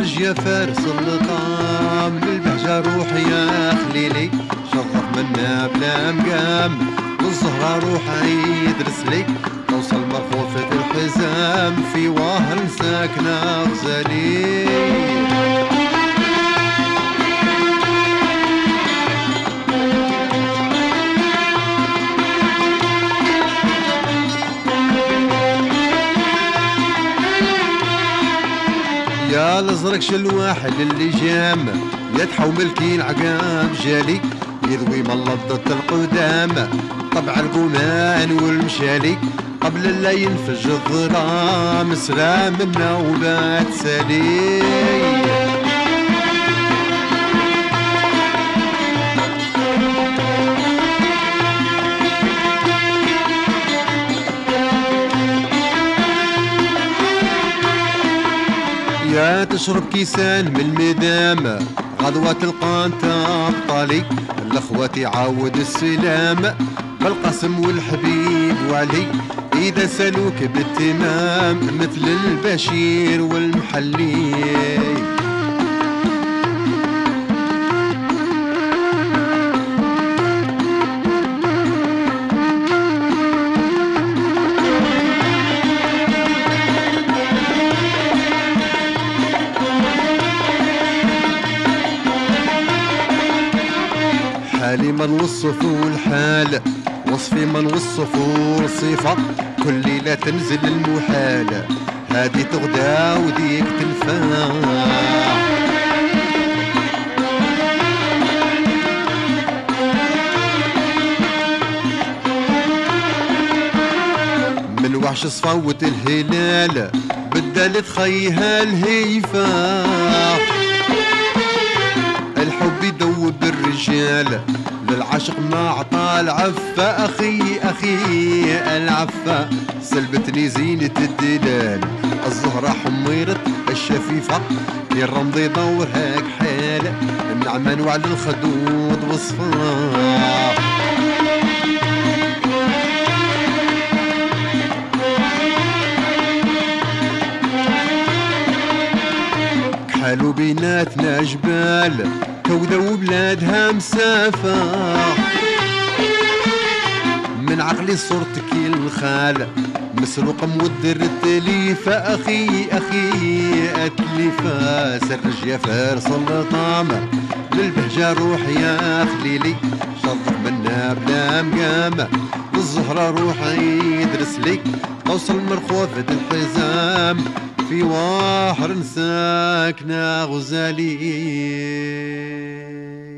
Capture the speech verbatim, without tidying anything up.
يا فارس اللطام للبهجة روح يا خليلي شرف منا بلا مقام والزهرة روح يدرس لي توصل مرخوفة الحزام في واهل ساكنة غزالي. يا الازرق شلواحد اللي جام يدحو ملكي العقام جالي يذوي ملضة القدام طبع القمان والمشالي قبل لا ينفج الظلام سلام النوبات سالي. يا تشرب كيسان من المدام غدوة تلقى أبطالي الأخوة عاود السلام بالقسم والحبيب وعلي إذا سالوك بالتمام مثل البشير والمحلي. حالي من وصفوا الحال وصفي من وصفوا الصفة كل ليلة تنزل المحال هادي تغدى وديك تنفع. من وحش صفوت الهلال بدلت خيها الهيفا الحب يدوب الرجال للعشق ما عطى العفة أخي أخي العفة سلبتني زينة الدلال الزهرة حميرة الشفيفة الرمض يدور هاك حال النعمان وعلى الخدود وصفاه. كحالو بيناتنا جبال كودة وبلادها مسافة من عقلي صورتك الخال مسروق مودر التليفة أخي أخي أتليفة سرج يا فارس اللطام للبهجة روح يا خليلي شرف منا بلا مقام والزهرة روح يدرس لي توصل مرخوفة الحزام في واحر ساكنة غزالي.